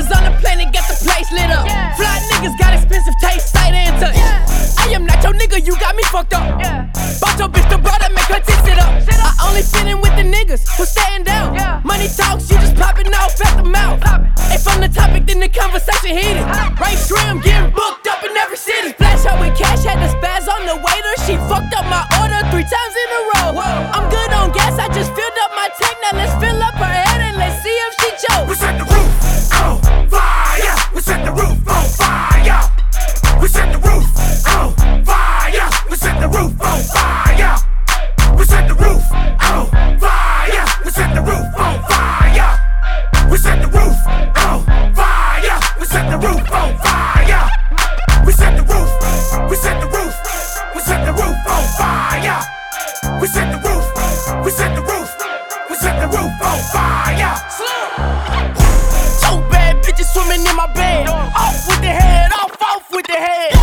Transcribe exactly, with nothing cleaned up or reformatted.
niggas on the planet got the place lit up. Fly niggas got expensive taste, sight and touch. I am not your nigga, you got me fucked up. Bought your bitch the brother, make her tits sit up. I only fit in with the niggas who staying down. Money talks, you just popping off at the mouth. If I'm the topic, then the conversation heated. Right trim, getting booked up in every city. Flash out with cash, had the spaz on the waiter. She fucked up my order three times in a row. I'm good on gas, I just filled up my tank. Now let's fill up her head and let's see if she choke. We set the roof on fire. We set the roof on fire. We set the roof on fire. We set the roof on fire. We set the roof on fire. We set the roof on fire. We set the roof on fire. We set the roof on fire. We set the roof. We set the roof. We set the roof on fire. We set the roof. We set the roof. We set the roof on fire. Two bad bitches swimming in my bed. Off with the head, off, off with the head.